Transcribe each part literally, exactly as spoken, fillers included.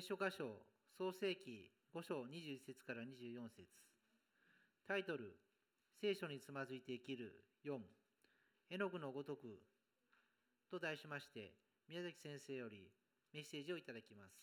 書箇所、創世記ご章にじゅういち節からにじゅうよん節。タイトル、聖書につまずいて生きるよん、絵の具のごとくと題しまして、宮崎先生よりメッセージをいただきます。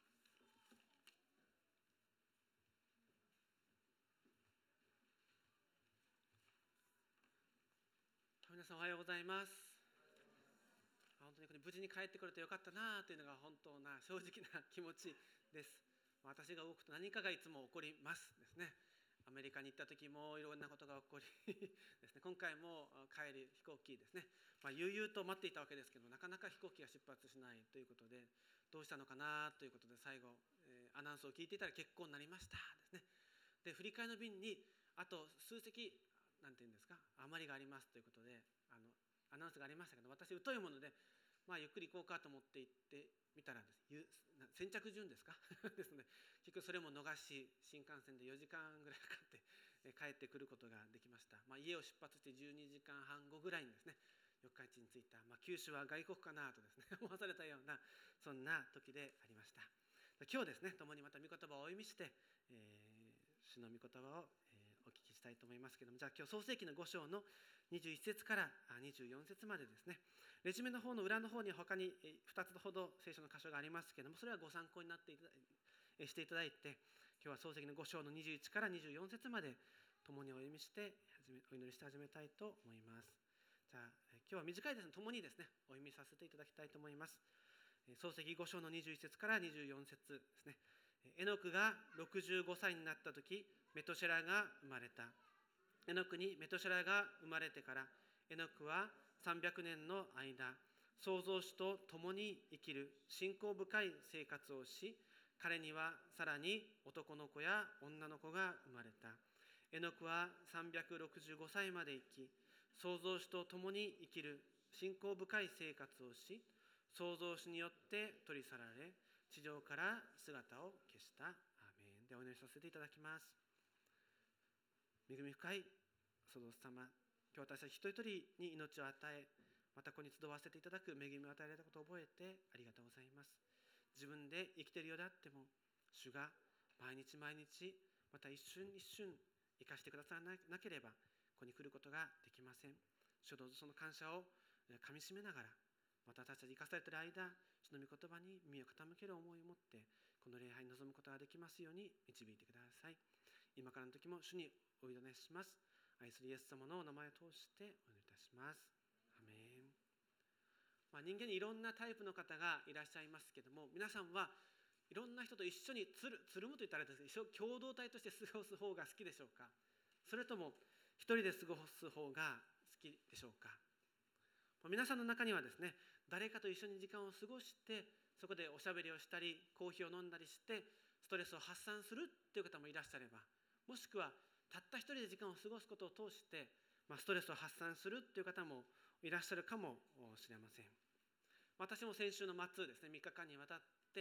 皆さんおはようございます。本当に無事に帰ってくれてよかったなというのが本当な正直な気持ちです。私が動くと何かがいつも起こりますですね。アメリカに行った時もいろんなことが起こりですね。今回も帰り飛行機ですね。まあ、悠々と待っていたわけですけど、なかなか飛行機が出発しないということで、どうしたのかなということで最後、えー、アナウンスを聞いていたら結構になりましたですね。で、振り替えの便にあと数席なんていうんですか、余りがありますということで、あのアナウンスがありましたけど、私疎いもので、まあ、ゆっくり行こうかと思って行ってみたらです、先着順ですかですので、結局それも逃し、新幹線でよじかんぐらいかかって帰ってくることができました。まあ、家を出発してじゅうにじかんはん後ぐらいにですね、四日市に着いた、まあ、九州は外国かなとですね思わされたようなそんな時でありました。今日ですね、共にまた御言葉をお読みして、えー、主の御言葉を、えー、お聞きしたいと思いますけれども、じゃあ今日創世記のご章のにじゅういち節からにじゅうよん節までですね、レジュメの方の裏の方に他にふたつほど聖書の箇所がありますけれども、それはご参考になっていただいしていただいて、今日は創世記のご章のにじゅういちからにじゅうよん節まで共にお読みしてお祈りして始めたいと思います。じゃあ今日は短いですので共にですねお読みさせていただきたいと思います。創世記ご章のにじゅういち節からにじゅうよん節ですね。エノクがろくじゅうごさいになった時、メトシェラが生まれた。エノクにメトシェラが生まれてから、エノクはさんびゃくねんの間、創造主と共に生きる信仰深い生活をし、彼にはさらに男の子や女の子が生まれた。エノクはさんびゃくろくじゅうごさいまで生き、創造主と共に生きる信仰深い生活をし、創造主によって取り去られ、地上から姿を消した。アーメン。でお祈りさせていただきます。恵み深い創造主様、今日私たち一人一人に命を与え、またここに集わせていただく恵みを与えられたことを覚えてありがとうございます。自分で生きているようであっても、主が毎日毎日、また一瞬一瞬生かしてくださらなければ、ここに来ることができません。主どうぞその感謝をかみしめながら、また私たち生かされている間、主の御言葉に耳を傾ける思いを持って、この礼拝に臨むことができますように導いてください。今からの時も主にお祈りします。愛するイエス様のお名前を通してお祈りいたします。アメン。まあ、人間にいろんなタイプの方がいらっしゃいますけども、皆さんはいろんな人と一緒につる、つるむといったらですね、共同体として過ごす方が好きでしょうか、それとも一人で過ごす方が好きでしょうか。皆さんの中にはですね、誰かと一緒に時間を過ごして、そこでおしゃべりをしたり、コーヒーを飲んだりして、ストレスを発散するという方もいらっしゃれば、もしくはたった一人で時間を過ごすことを通して、まあ、ストレスを発散するという方もいらっしゃるかもしれません。私も先週の末ですね、みっかかんにわたって、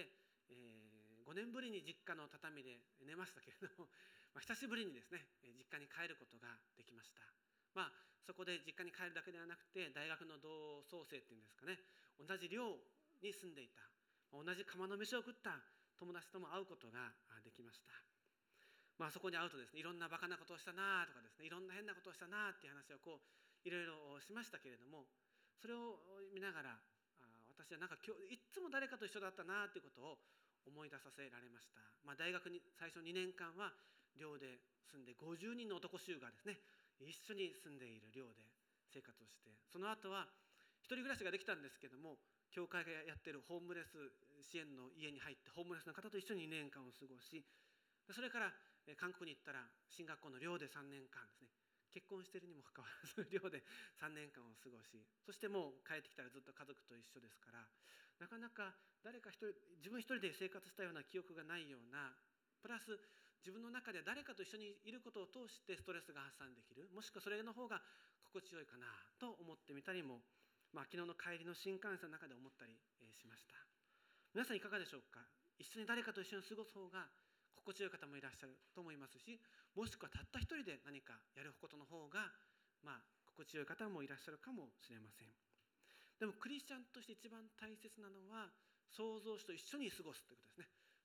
えー、ごねんぶりに実家の畳で寝ましたけれども、まあ、久しぶりにですね、実家に帰ることができました。まあ、そこで実家に帰るだけではなくて、大学の同窓生っていうんですかね、同じ寮に住んでいた、同じ釜の飯を食った友達とも会うことができました。まあ、そこに会うとですね、いろんなバカなことをしたなとかですね、いろんな変なことをしたなっていう話をこういろいろしましたけれども、それを見ながら、あ私はなんか今日いつも誰かと一緒だったなということを思い出させられました。まあ、大学に最初にねんかんは寮で住んで、ごじゅうにんの男衆がですね、一緒に住んでいる寮で生活をして、その後は一人暮らしができたんですけども、教会がやっているホームレス支援の家に入って、ホームレスの方と一緒ににねんかんを過ごし、それから韓国に行ったら進学校の寮でさんねんかんですね、結婚しているにもかかわらず寮でさんねんかんを過ごし、そしてもう帰ってきたらずっと家族と一緒ですから、なかなか誰か一人、自分一人で生活したような記憶がないような、プラス自分の中で誰かと一緒にいることを通してストレスが発散できる、もしくはそれの方が心地よいかなと思ってみたりも、まあ、昨日の帰りの新幹線の中で思ったりしました。皆さんいかがでしょうか。一緒に誰かと一緒に過ごす方が心地よい方もいらっしゃると思いますし、もしくはたった一人で何かやることの方が、まあ、心地よい方もいらっしゃるかもしれません。でもクリスチャンとして一番大切なのは、創造主と一緒に過ごすということですね。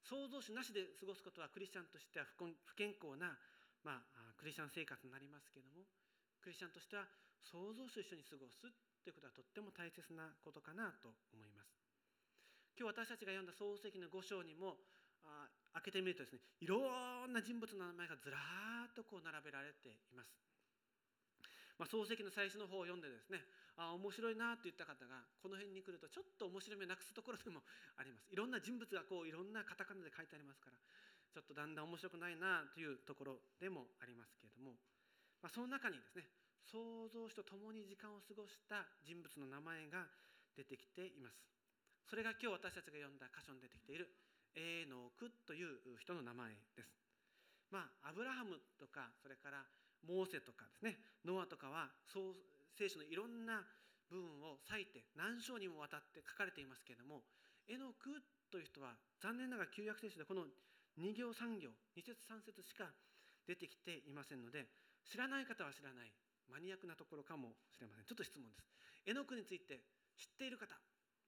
創造主なしで過ごすことはクリスチャンとしては不健康な、まあ、クリスチャン生活になりますけれども、クリスチャンとしては創造主と一緒に過ごすということはとっても大切なことかなと思います。今日私たちが読んだ創世記のご章にもあ開けてみるとですね、いろんな人物の名前がずらーっとこう並べられています。まあ、創世記の最初の方を読んでですね、あ面白いなと言った方がこの辺に来るとちょっと面白みをなくすところでもあります。いろんな人物がこういろんなカタカナで書いてありますから、ちょっとだんだん面白くないなというところでもありますけれども、まあ、その中にですね、創造主と共に時間を過ごした人物の名前が出てきています。それが今日私たちが読んだ箇所に出てきているエーノークという人の名前です。まあ、アブラハムとか、それからモーセとかですね、ノアとかは聖書のいろんな部分を割いて何章にもわたって書かれていますけれども、エノクという人は残念ながら旧約聖書でこのに行さん行、に節さん節しか出てきていませんので、知らない方は知らないマニアックなところかもしれません。ちょっと質問です。エノクについて知っている方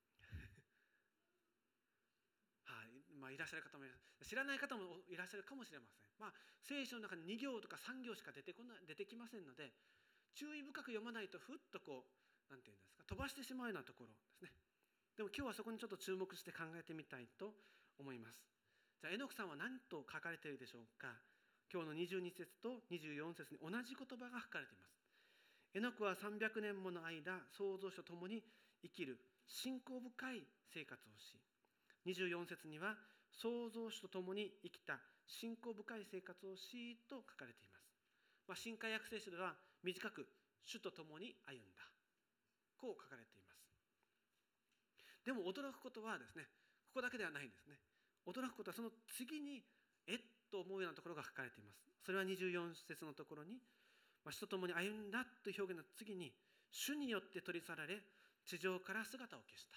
はい、まあ、いらっしゃる方もいらっしゃる、知らない方もいらっしゃるかもしれません。まあ、聖書の中にに行とかさん行しか出てこない、出てきませんので、注意深く読まないとふっとこうなんていうんですか、飛ばしてしまうようなところですね。でも今日はそこにちょっと注目して考えてみたいと思います。じゃあエノクさんは何と書かれているでしょうか。今日のにじゅうに節とにじゅうよん節に同じ言葉が書かれています。エノクはさんびゃくねんもの間、創造主と共に生きる信仰深い生活をし、にじゅうよん節には創造主と共に生きた信仰深い生活をしと書かれています。まあ、新海訳聖書では短く主と共に歩んだ、こう書かれています。でも驚くことはですね、ここだけではないんですね。驚くことはその次にえっと思うようなところが書かれています。それはにじゅうよん節のところに、まあ、主と共に歩んだという表現の次に、主によって取り去られ地上から姿を消した。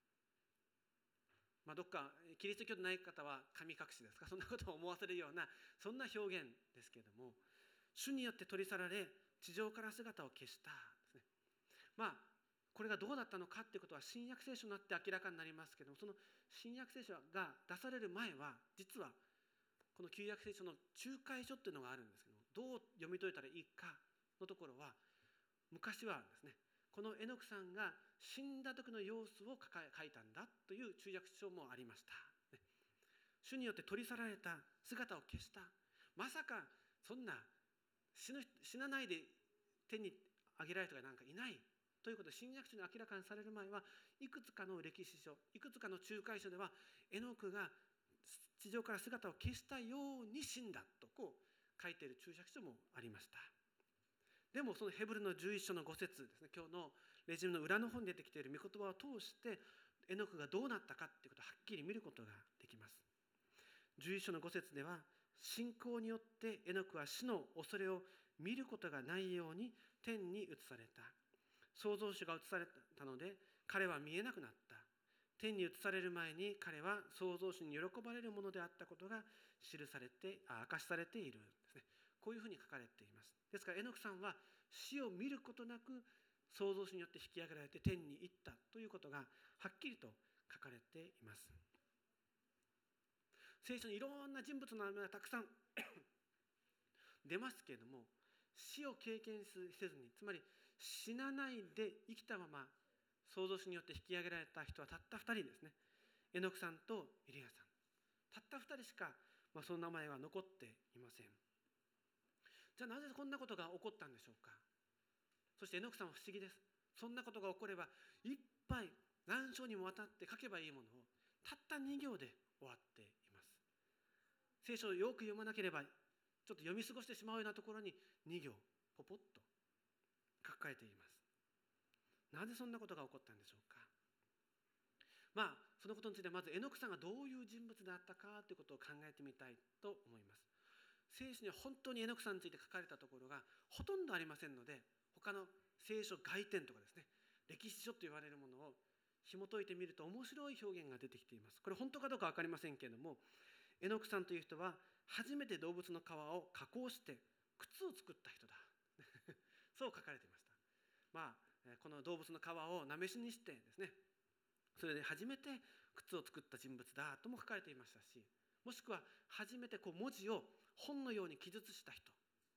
まあ、どっかキリスト教でない方は神隠しですか、そんなことを思わせるようなそんな表現ですけれども、主によって取り去られ地上から姿を消したですね。まあこれがどうだったのかということは新約聖書になって明らかになりますけれども、その新約聖書が出される前は実はこの旧約聖書の仲介書というのがあるんですけども、どう読み解いたらいいかのところは、昔はですね、このエノクさんが死んだ時の様子を書いたんだという注訳書もありました。主によって取り去られた、姿を消した。まさかそんな 死, ぬ死なないで手に挙げられた人がなんかいないということで、新約書に明らかにされる前はいくつかの歴史書、いくつかの仲介書ではエノクが地上から姿を消したように死んだとこう書いている注釈書もありました。でもそのヘブルのじゅういっ章のご節ですね、今日のレジュメの裏の方に出てきている御言葉を通してエノクがどうなったかということをはっきり見ることができます。じゅういっ章のご節では、信仰によってエノクは死の恐れを見ることがないように天に移された。創造主が移されたので彼は見えなくなった。天に移される前に彼は創造主に喜ばれるものであったことが記されて、明かしされているんですね。こういうふうに書かれています。ですからエノクさんは死を見ることなく創造主によって引き上げられて天に行ったということがはっきりと書かれています。聖書にいろんな人物の名前がたくさん出ますけれども、死を経験せずに、つまり死なないで生きたまま創造主によって引き上げられた人はたったふたりですね。エノクさんとエリアさん、たったふたりしか、まあ、その名前は残っていません。じゃあなぜこんなことが起こったんでしょうか。そしてエノクさんは不思議です。そんなことが起こればいっぱい何章にもわたって書けばいいものをたったに行で終わっています。聖書をよく読まなければちょっと読み過ごしてしまうようなところにに行ポポッと書かれています。なぜそんなことが起こったんでしょうか。まあそのことについてまずエノクさんがどういう人物であったかということを考えてみたいと思います。聖書には本当にエノクさんについて書かれたところがほとんどありませんので、他の聖書外典とかですね、歴史書と言われるものを紐解いてみると面白い表現が出てきています。これ本当かどうか分かりませんけれども、エノクさんという人は初めて動物の皮を加工して靴を作った人だそう書かれていました。まあこの動物の皮をなめしにしてですね、それで初めて靴を作った人物だとも書かれていましたし、もしくは初めてこう文字を本のように記述した人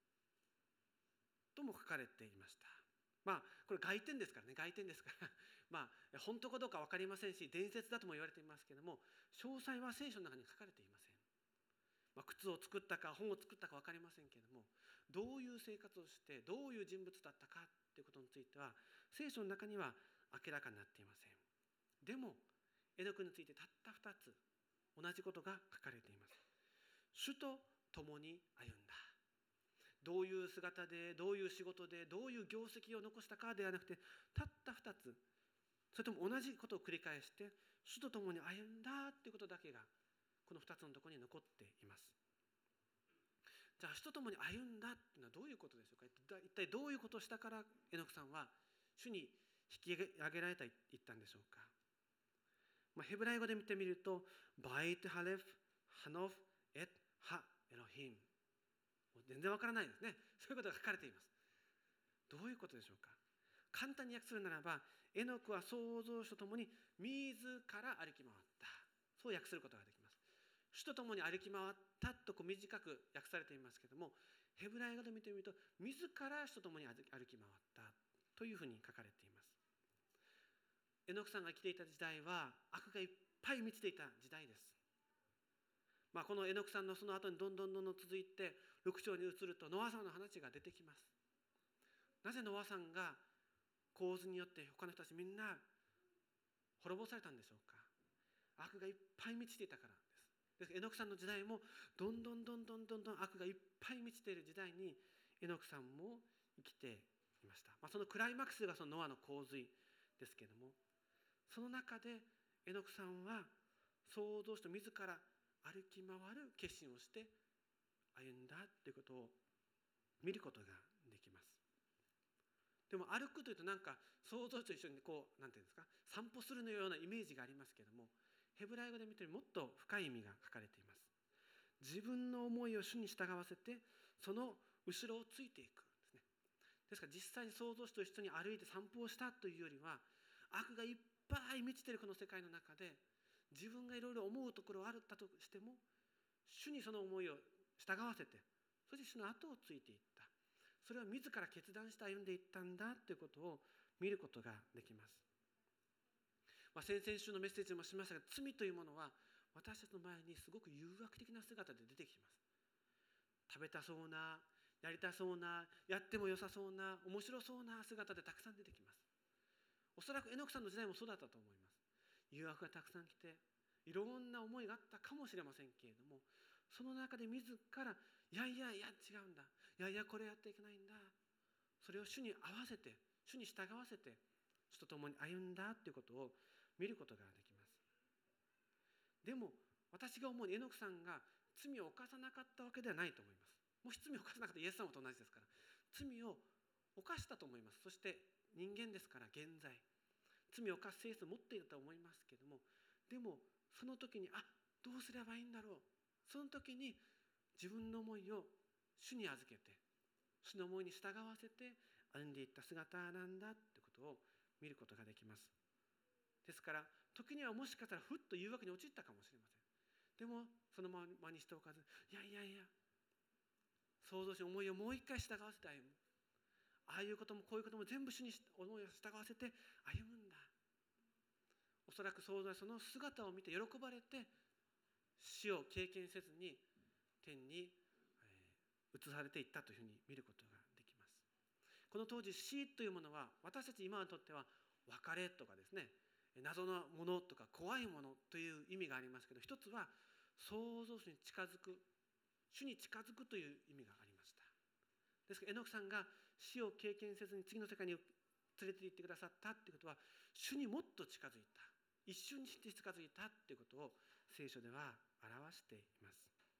とも書かれていました。まあこれ外典ですからね、外典ですからまあ本当かどうか分かりませんし、伝説だとも言われていますけれども、詳細は聖書の中に書かれていません。まあ、靴を作ったか本を作ったか分かりませんけれども、どういう生活をしてどういう人物だったかということについては聖書の中には明らかになっていません。でもエノクについてたったふたつ同じことが書かれています。主と共に歩んだ。どういう姿でどういう仕事でどういう業績を残したかではなくて、たったふたつ、それとも同じことを繰り返して主と共に歩んだということだけがこのふたつのところに残っています。じゃあ主と共に歩んだというのはどういうことでしょうか。一体どういうことをしたからエノクさんは主に引き上げられたと言ったんでしょうか。まあ、ヘブライ語で見てみるとバイトハレフハノフエッハエロヒム、全然わからないですね。そういうことが書かれています。どういうことでしょうか。簡単に訳するならば、エノクは創造主と共に自ら歩き回った、そう訳することができます。主と共に歩き回ったとこう短く訳されていますけれども、ヘブライ語で見てみると自ら主と共に歩き回ったというふうに書かれています。エノクさんが生きていた時代は悪がいっぱい満ちていた時代です。まあ、このエノクさんのその後にどんどんどんどん続いてろく章に移るとノアさんの話が出てきます。なぜノアさんが洪水によって他の人たちみんな滅ぼされたんでしょうか。悪がいっぱい満ちていたからです。ですからエノクさんの時代もどんどんどんどんどんどん悪がいっぱい満ちている時代にエノクさんも生きていました。まあ、そのクライマックスがそのノアの洪水ですけれども、その中でエノクさんは創造主と自ら歩き回る決心をして歩んだということを見ることができます。でも歩くというとなんか創造主と一緒にこうなんていうんですか、散歩するのようなイメージがありますけれども、ヘブライ語で見てもっと深い意味が書かれています。自分の思いを主に従わせてその後ろをついていくですね。ですから実際に創造主と一緒に歩いて散歩をしたというよりは、悪がいっぱい満ちているこの世界の中で自分がいろいろ思うところがあったとしても、主にその思いを従わせて、そして主の後をついていった。それを自ら決断して歩んでいったんだということを見ることができます。まあ、先々週のメッセージもしましたが、罪というものは私たちの前にすごく誘惑的な姿で出てきます。食べたそうな、やりたそうな、やっても良さそうな、面白そうな姿でたくさん出てきます。おそらくエノクさんの時代もそうだったと思います。誘惑がたくさん来ていろんな思いがあったかもしれませんけれども、その中で自らいやいやいや違うんだ、いやいやこれやっていけないんだ、それを主に合わせて主に従わせて主と共に歩んだということを見ることができます。でも私が思うにエノクさんが罪を犯さなかったわけではないと思います。もし罪を犯さなかったらイエス様と同じですから、罪を犯したと思います。そして人間ですから現在罪を犯す性質を持っていると思いますけれども、でもその時にあどうすればいいんだろう、その時に自分の思いを主に預けて主の思いに従わせて歩んでいった姿なんだということを見ることができます。ですから時にはもしかしたらふっと誘惑に陥ったかもしれません。でもそのままにしておかず、いやいやいや創造主の思いをもう一回従わせて歩む、ああいうこともこういうことも全部主に思いを従わせて歩むんだ。おそらく創造主その姿を見て喜ばれて死を経験せずに天に移されていったというふうに見ることができます。この当時死というものは私たち今にとっては別れとかですね、謎のものとか怖いものという意味がありますけど、一つは創造主に近づく、主に近づくという意味がありました。ですからエノクさんが死を経験せずに次の世界に連れて行ってくださったということは、主にもっと近づいた、一瞬にして近づいたということを聖書では表しています。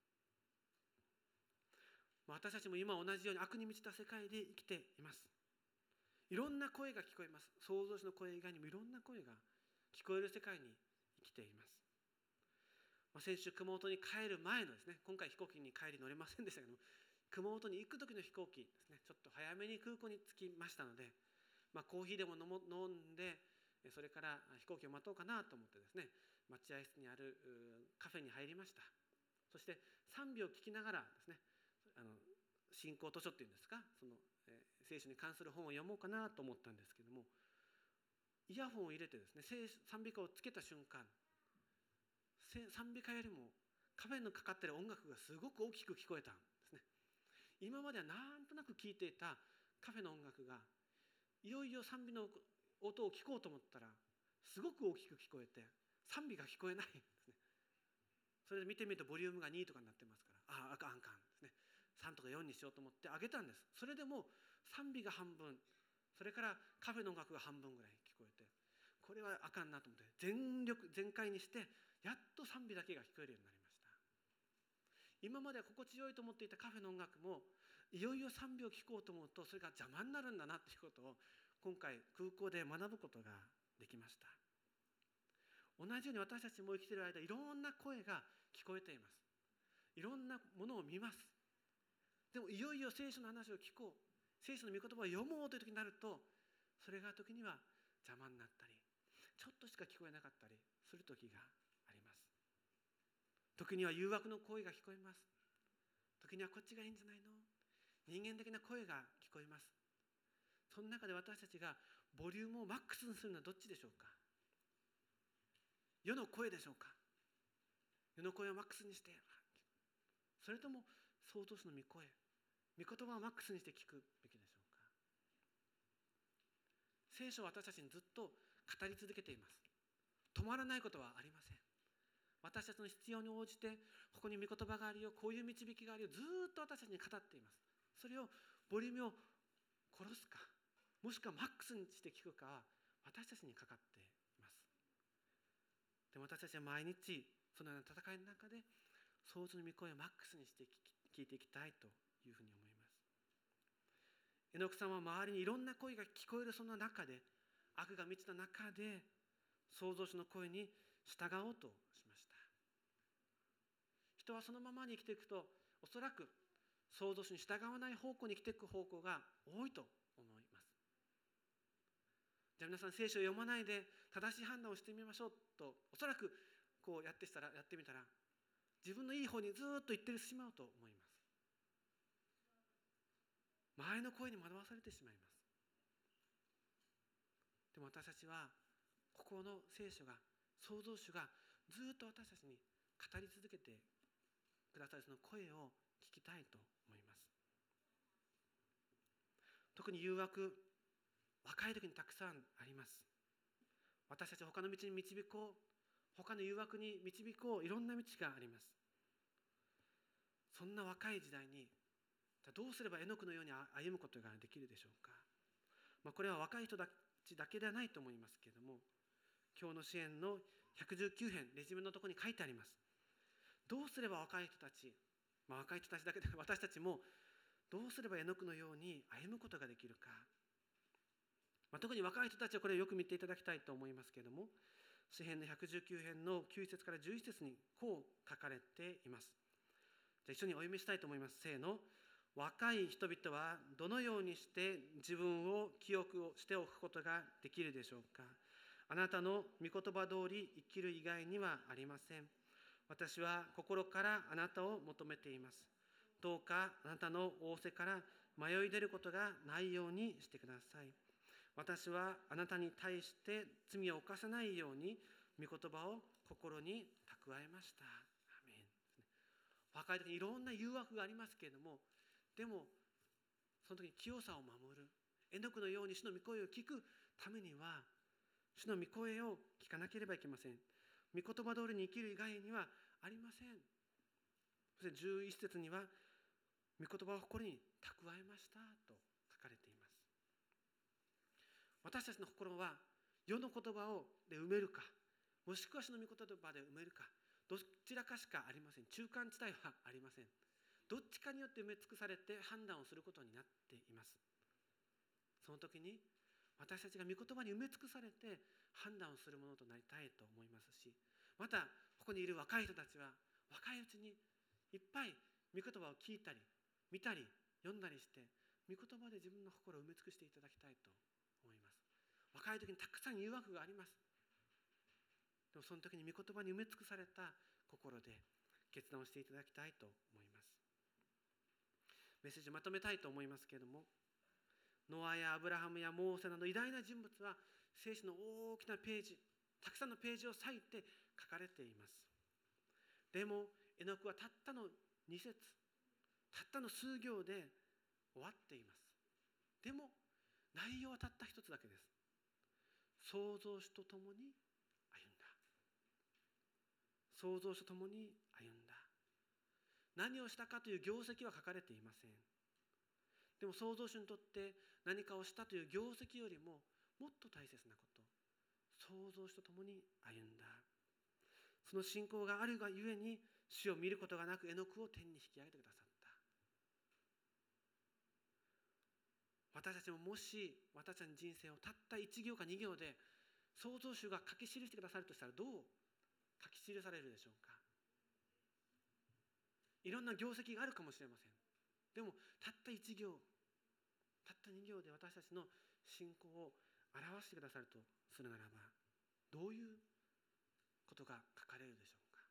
私たちも今同じように悪に満ちた世界で生きています。いろんな声が聞こえます。創造主の声以外にもいろんな声が聞こえる世界に生きています。先週熊本に帰る前のですね、今回飛行機に帰り乗れませんでしたけども、熊本に行く時の飛行機ですね、ちょっと早めに空港に着きましたので、まあ、コーヒーでも飲も飲んでそれから飛行機を待とうかなと思ってですね、 待合室にあるカフェに入りました。そして賛美を聞きながらですね、あの信仰図書っていうんですか、その、えー、聖書に関する本を読もうかなと思ったんですけども、イヤホンを入れてですね、賛美歌をつけた瞬間、賛美歌よりもカフェにかかっている音楽がすごく大きく聞こえたんですね。今まではなんとなく聴いていたカフェの音楽が、いよいよ賛美の音を聞こうと思ったらすごく大きく聞こえて、賛美が聞こえないんですね。それで見てみるとボリュームがにとかになってますから、ああ、あかんあかんですね。さんとかよんにしようと思って上げたんです。それでも賛美が半分、それからカフェの音楽が半分ぐらい聞こえて、これはあかんなと思って全力全開にして、やっと賛美だけが聞こえるようになりました。今までは心地よいと思っていたカフェの音楽も、いよいよ賛美を聞こうと思うとそれが邪魔になるんだなということを今回空港で学ぶことができました。同じように私たちも生きている間、いろんな声が聞こえています。いろんなものを見ます。でもいよいよ聖書の話を聞こう、聖書の御言葉を読もうという時になると、それが時には邪魔になったり、ちょっとしか聞こえなかったりする時があります。時には誘惑の声が聞こえます。時にはこっちがいいんじゃないの、人間的な声が聞こえます。その中で私たちがボリュームをマックスにするのはどっちでしょうか。世の声でしょうか。世の声をマックスにして、それとも創造主の御声、御言葉をマックスにして聞くべきでしょうか。聖書は私たちにずっと語り続けています。止まらないことはありません。私たちの必要に応じて、ここに御言葉があるよ、こういう導きがあるよ、ずっと私たちに語っています。それをボリュームを殺すか、もしくはマックスにして聞くかは私たちにかかっています。でも私たちは毎日そのような戦いの中で創造の御声をマックスにして聞いていきたいというふうに思います。エノクさんは周りにいろんな声が聞こえるその中で、悪が満ちた中で創造主の声に従おうとしました。人はそのままに生きていくと、おそらく創造主に従わない方向に生きていく方向が多いと思います。じゃあ皆さん、聖書を読まないで正しい判断をしてみましょうと、おそらくこうやってしたらやってみたら、自分のいい方にずっと行ってしまうと思います。周りの声に惑わされてしまいます。でも私たちは、ここの聖書が、創造主がずっと私たちに語り続けてくださるその声を聞きたいと思います。特に誘惑、若い時にたくさんあります。私たちは他の道に導こう、他の誘惑に導こう、いろんな道があります。そんな若い時代に、どうすればエノクのように歩むことができるでしょうか。まあ、これは若い人たちだけではないと思いますけれども、今日の支援のひゃくじゅうきゅう編、レジュメのところに書いてあります。どうすれば若い人たち、まあ、若い人たちだけで私たちもどうすればエノクのように歩むことができるか。まあ、特に若い人たちはこれをよく見ていただきたいと思いますけれども、詩編のひゃくじゅうきゅう編のきゅう節からじゅういち節にこう書かれています。じゃあ一緒にお読みしたいと思います。せーの。若い人々はどのようにして自分を記憶をしておくことができるでしょうか。あなたの御言葉通り生きる以外にはありません。私は心からあなたを求めています。どうかあなたの仰せから迷い出ることがないようにしてください。私はあなたに対して罪を犯さないように御言葉を心に蓄えました。アメン。若い時にいろんな誘惑がありますけれども、でもその時に清さを守る、エノクのように主の御声を聞くためには、主の御声を聞かなければいけません。御言葉通りに生きる以外にはありません。そしてじゅういち節には、御言葉を心に蓄えましたと書かれています。私たちの心は世の言葉をで埋めるか、もしくは主の御言葉で埋めるか、どちらかしかありません。中間地帯はありません。どっちかによって埋め尽くされて判断をすることになっています。その時に私たちが御言葉に埋め尽くされて判断をするものとなりたいと思いますし、またここにいる若い人たちは若いうちにいっぱい御言葉を聞いたり見たり読んだりして、御言葉で自分の心を埋め尽くしていただきたいと思います。若い時にたくさん誘惑があります。 でもその時に御言葉に埋め尽くされた心で決断をしていただきたいと思います。メッセージをまとめたいと思いますけれども、ノアやアブラハムやモーセなど偉大な人物は聖書の大きなページ、たくさんのページを割いて書かれています。でもエノクはたったのに節、たったの数行で終わっています。でも内容はたった一つだけです。創造主と共に歩んだ。創造主と共に歩んだ。何をしたかという業績は書かれていません。でも創造主にとって何かをしたという業績よりももっと大切なこと、創造主と共に歩んだ。その信仰があるがゆえに主を見ることがなくエノクを天に引き上げてくださった。私たちももし私たちの人生をたったいち行かに行で創造主が書き記してくださるとしたらどう書き記されるでしょうか。いろんな業績があるかもしれません。でもたったいち行、たったに行で私たちの信仰を表してくださるとするならば、どういうことが書かれるでしょうか。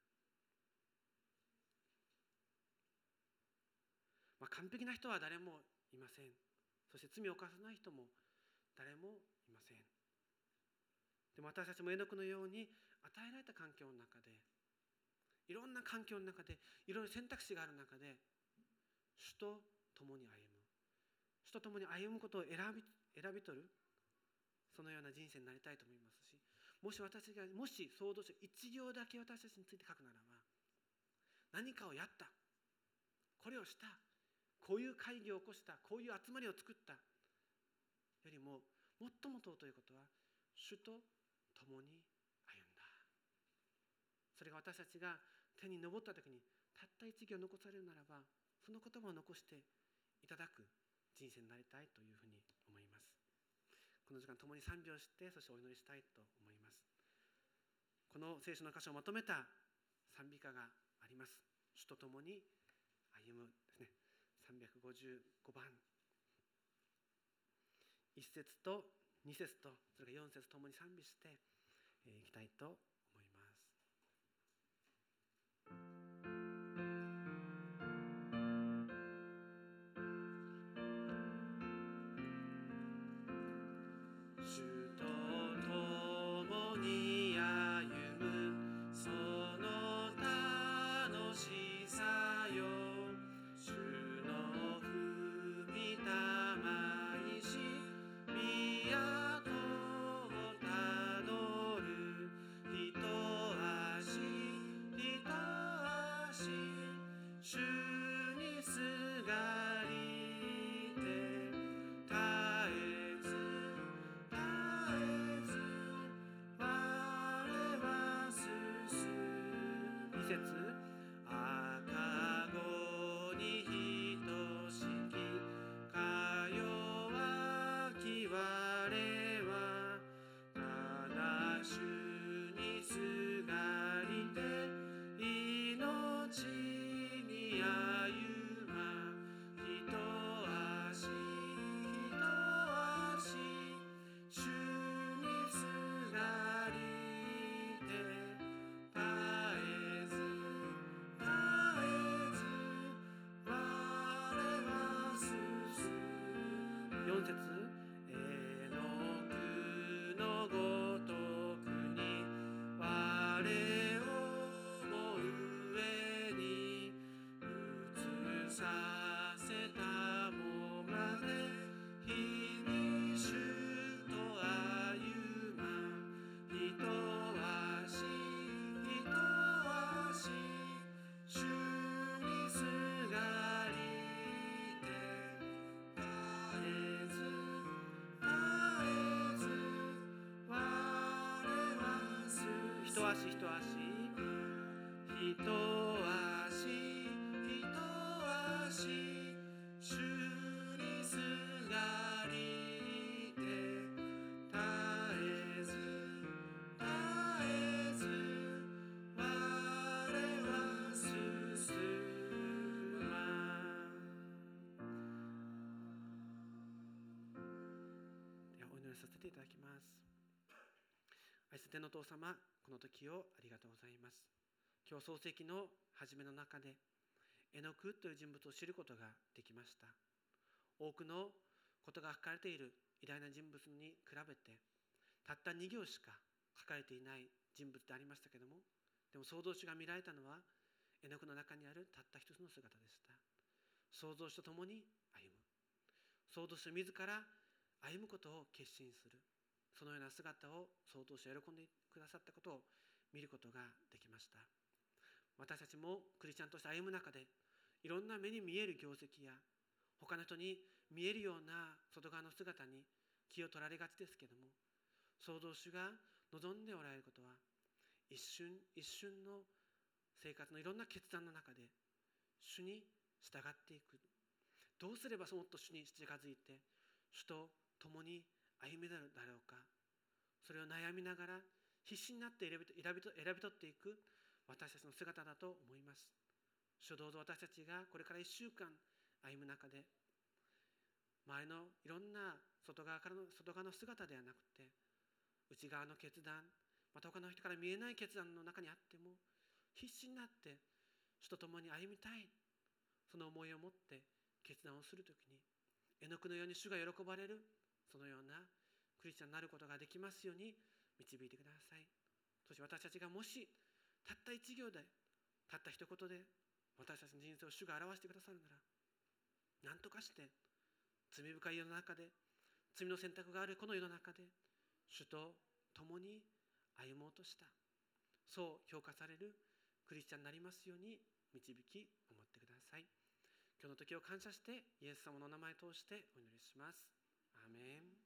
まあ、完璧な人は誰もいません。そして罪を犯さない人も誰もいません。でも私たちもエノクのように与えられた環境の中で、いろんな環境の中で、いろいろ選択肢がある中で、主と共に歩む、主と共に歩むことを選び、選び取る、そのような人生になりたいと思いますし、もし私が、もし創造主一行だけ私たちについて書くならば、何かをやった、これをした、こういう会議を起こした、こういう集まりを作ったよりも、最も尊いことは主と共に歩んだ。それが私たちが天に昇った時にたった一行残されるならば、その言葉を残していただく人生になりたいというふうに思います。この時間共に賛美をして、そしてお祈りしたいと思います。この聖書の箇所をまとめた賛美歌があります。主と共に歩むですね。さんびゃくごじゅうごばん、いち節とに節とそれからよん節ともに賛美していきたいと思います。主と共に歩むその楽しさよ、主の踏みたまいし都をたどる、一足一足主にすがりて、絶えず絶えず我は進む。二節、赤子に等しきか弱き我は、ただ主にすがりて命に歩ま、一足一足主にすがりて、絶えず絶えず我は進む。四節、エノクのごとくに我をも上に移させたもまで、日に主と歩ま、一足一足主にすがりて、絶えず絶えず我は進む。一足一足一足一足主にすがりて、絶えず絶えず我は進ま。ではお祈りさせていただきます。 愛する天のお父様、この時をありがとうございます。今日創世記の初めの中でエノクという人物を知ることができました。多くのことが書かれている偉大な人物に比べてたったに行しか書かれていない人物でありましたけれども、でも創造主が見られたのはエノクの中にあるたった一つの姿でした。創造主と共に歩む、創造主自ら歩むことを決心する、そのような姿を創造主は喜んでくださったことを見ることができました。私たちもクリスチャンとして歩む中で、いろんな目に見える業績や他の人に見えるような外側の姿に気を取られがちですけれども、創造主が望んでおられることは、一瞬一瞬の生活のいろんな決断の中で主に従っていく、どうすればもっと主に近づいて主と共に歩めるだろうか、それを悩みながら必死になって選び選び選び取っていく私たちの姿だと思います。主、どうぞ私たちがこれからいっしゅうかん歩む中で、周りのいろんな外側からの外側の姿ではなくて、内側の決断、また他の人から見えない決断の中にあっても必死になって主と共に歩みたい、その思いを持って決断をするときに、エノクのように主が喜ばれる、そのようなクリスチャンになることができますように導いてください。そして私たちがもしたった一行で、たった一言で私たちの人生を主が表してくださるなら、何とかして罪深い世の中で、罪の選択があるこの世の中で主と共に歩もうとした、そう評価されるクリスチャンになりますように導き守ってください。今日の時を感謝してイエス様のお名前を通してお祈りします。アーメン。